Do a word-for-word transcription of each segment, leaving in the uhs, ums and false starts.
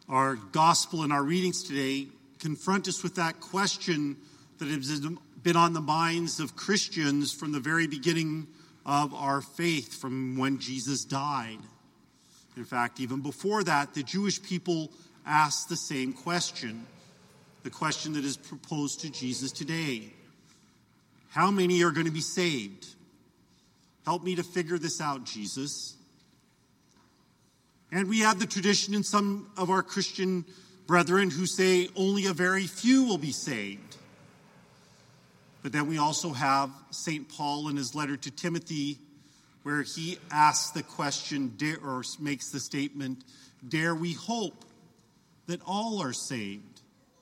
Our gospel and our readings today confront us with that question that has been on the minds of Christians from the very beginning of our faith, from when Jesus died. In fact, even before that, the Jewish people asked the same question, the question that is proposed to Jesus today. How many are going to be saved? Help me to figure this out, Jesus. And we have the tradition in some of our Christian brethren who say only a very few will be saved. But then we also have Saint Paul in his letter to Timothy, where he asks the question, or makes the statement, dare we hope that all are saved?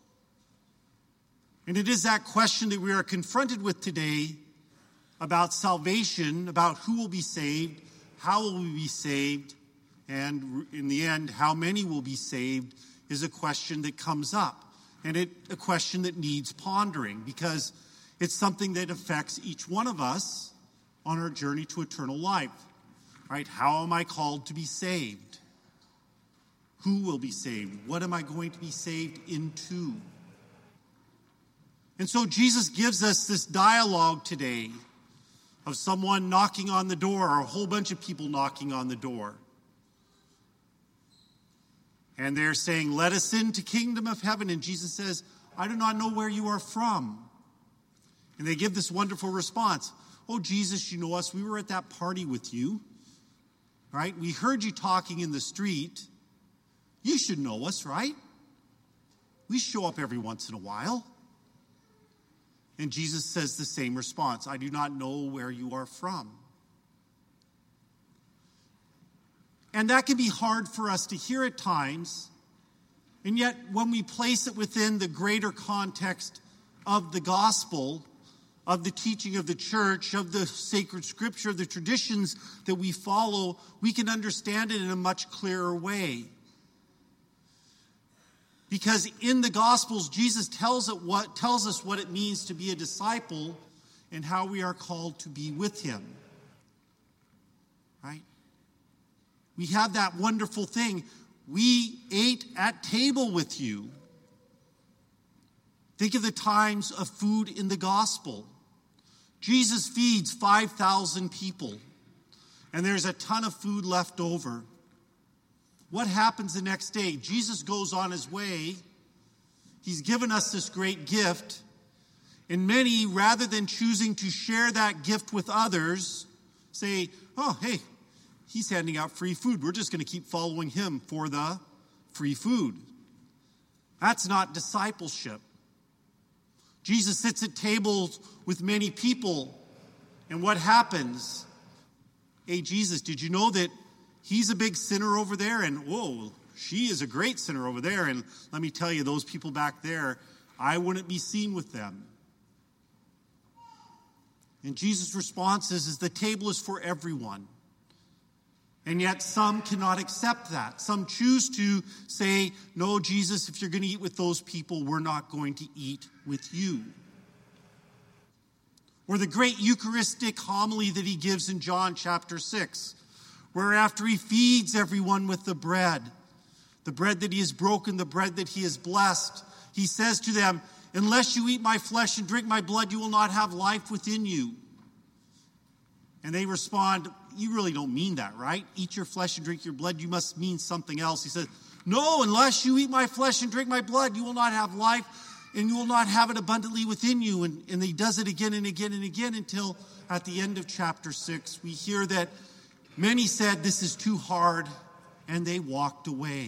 And it is that question that we are confronted with today about salvation, about who will be saved, how will we be saved, and in the end, how many will be saved, is a question that comes up. And it a question that needs pondering, because it's something that affects each one of us on our journey to eternal life. Right? How am I called to be saved? Who will be saved? What am I going to be saved into? And so Jesus gives us this dialogue today of someone knocking on the door, or a whole bunch of people knocking on the door. And they're saying, let us into kingdom of heaven. And Jesus says, I do not know where you are from. And they give this wonderful response. Oh, Jesus, you know us. We were at that party with you. Right? We heard you talking in the street. You should know us, right? We show up every once in a while. And Jesus says the same response. I do not know where you are from. And that can be hard for us to hear at times. And yet, when we place it within the greater context of the gospel, of the teaching of the church, of the sacred scripture, of the traditions that we follow, we can understand it in a much clearer way. Because in the Gospels, Jesus tells it what tells us what it means to be a disciple and how we are called to be with him. Right? We have that wonderful thing. We ate at table with you. Think of the times of food in the gospel. Jesus feeds five thousand people, and there's a ton of food left over. What happens the next day? Jesus goes on his way. He's given us this great gift, and many, rather than choosing to share that gift with others, say, oh, hey, he's handing out free food. We're just going to keep following him for the free food. That's not discipleship. Jesus sits at tables with many people, and what happens? Hey, Jesus, did you know that he's a big sinner over there? And, whoa, she is a great sinner over there. And let me tell you, those people back there, I wouldn't be seen with them. And Jesus' response is, is the table is for everyone. And yet some cannot accept that. Some choose to say, no, Jesus, if you're going to eat with those people, we're not going to eat with you. Or the great Eucharistic homily that he gives in John chapter six, where after he feeds everyone with the bread, the bread that he has broken, the bread that he has blessed, he says to them, unless you eat my flesh and drink my blood, you will not have life within you. And they respond, you really don't mean that, right? Eat your flesh and drink your blood. You must mean something else. He says, no, unless you eat my flesh and drink my blood, you will not have life, and you will not have it abundantly within you. And, and he does it again and again and again until at the end of chapter six, we hear that many said, this is too hard, and they walked away.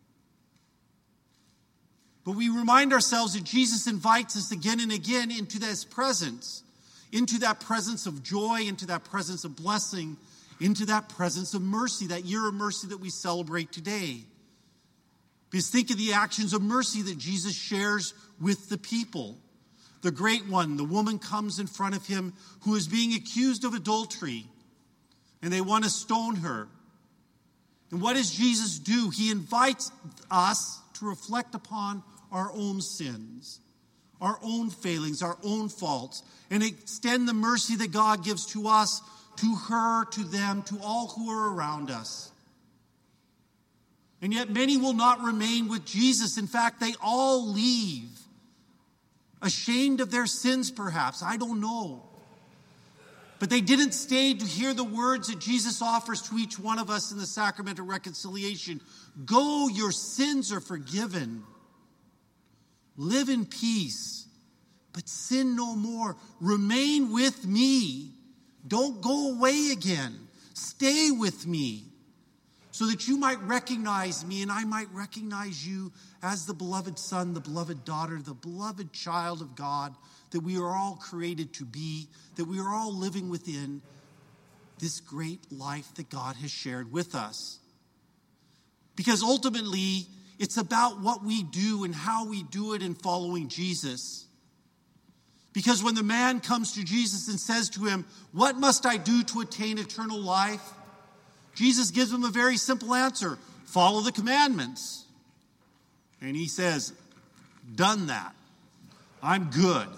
But we remind ourselves that Jesus invites us again and again into this presence, into that presence of joy, into that presence of blessing, into that presence of mercy, that year of mercy that we celebrate today. Because think of the actions of mercy that Jesus shares with the people. The great one, the woman comes in front of him who is being accused of adultery, and they want to stone her. And what does Jesus do? He invites us to reflect upon our own sins, our own failings, our own faults, and extend the mercy that God gives to us, to her, to them, to all who are around us. And yet many will not remain with Jesus. In fact, they all leave, ashamed of their sins perhaps. I don't know. But they didn't stay to hear the words that Jesus offers to each one of us in the sacrament of reconciliation. Go, your sins are forgiven. Live in peace, but sin no more. Remain with me. Don't go away again. Stay with me so that you might recognize me and I might recognize you as the beloved son, the beloved daughter, the beloved child of God that we are all created to be, that we are all living within this great life that God has shared with us. Because ultimately, it's about what we do and how we do it in following Jesus. Because when the man comes to Jesus and says to him, "What must I do to attain eternal life?" Jesus gives him a very simple answer: follow the commandments. And he says, "Done that. I'm good."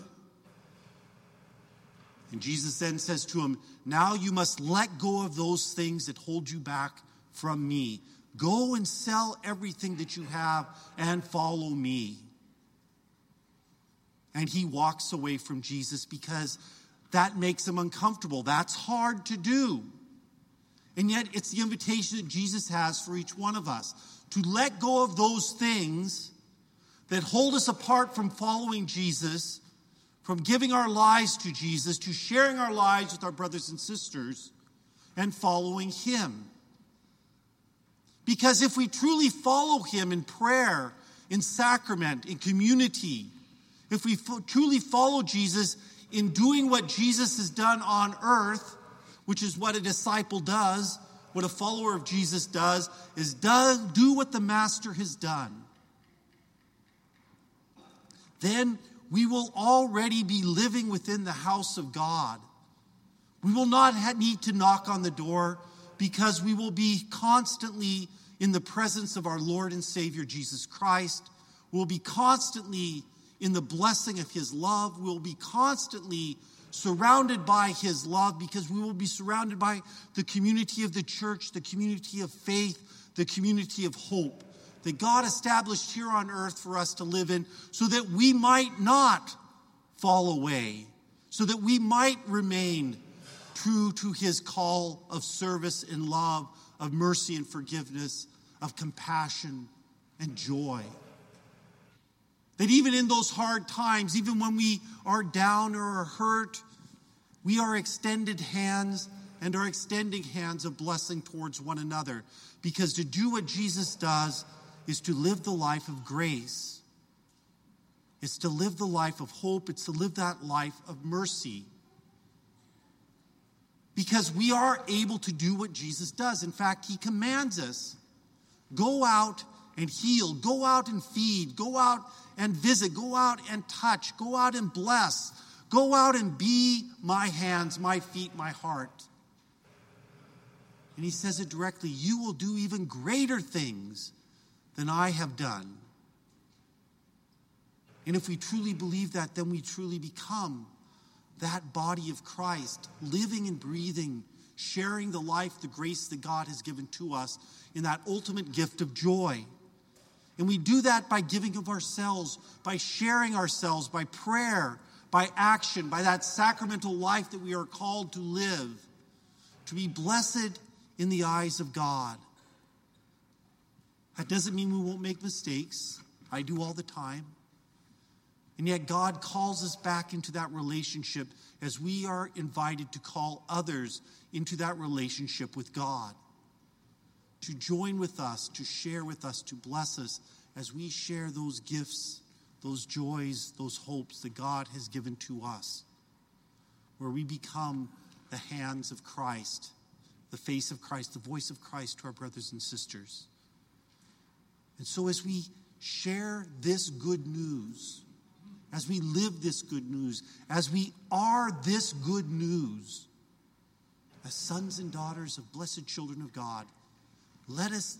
And Jesus then says to him, "Now you must let go of those things that hold you back from me. Go and sell everything that you have and follow me." And he walks away from Jesus because that makes him uncomfortable. That's hard to do. And yet it's the invitation that Jesus has for each one of us to let go of those things that hold us apart from following Jesus, from giving our lives to Jesus, to sharing our lives with our brothers and sisters, and following him. Because if we truly follow him in prayer, in sacrament, in community, if we fo- truly follow Jesus in doing what Jesus has done on earth, which is what a disciple does, what a follower of Jesus does, is does, do what the Master has done, then we will already be living within the house of God. We will not ha- need to knock on the door because we will be constantly in the presence of our Lord and Savior Jesus Christ. We'll be constantly in the blessing of his love. We'll be constantly surrounded by his love because we will be surrounded by the community of the church, the community of faith, the community of hope that God established here on earth for us to live in so that we might not fall away, so that we might remain true to his call of service and love, of mercy and forgiveness, of compassion and joy. That even in those hard times, even when we are down or are hurt, we are extended hands and are extending hands of blessing towards one another. Because to do what Jesus does is to live the life of grace. It's to live the life of hope. It's to live that life of mercy. Because we are able to do what Jesus does. In fact, he commands us, go out and heal, go out and feed, go out and visit, go out and touch, go out and bless, go out and be my hands, my feet, my heart. And he says it directly, you will do even greater things than I have done. And if we truly believe that, then we truly become that body of Christ, living and breathing, sharing the life, the grace that God has given to us in that ultimate gift of joy. And we do that by giving of ourselves, by sharing ourselves, by prayer, by action, by that sacramental life that we are called to live, to be blessed in the eyes of God. That doesn't mean we won't make mistakes. I do all the time. And yet God calls us back into that relationship as we are invited to call others into that relationship with God, to join with us, to share with us, to bless us as we share those gifts, those joys, those hopes that God has given to us, where we become the hands of Christ, the face of Christ, the voice of Christ to our brothers and sisters. And so as we share this good news, as we live this good news, as we are this good news, as sons and daughters of blessed children of God, let us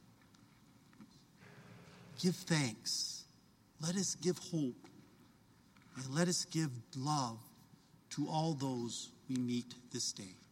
give thanks, let us give hope, and let us give love to all those we meet this day.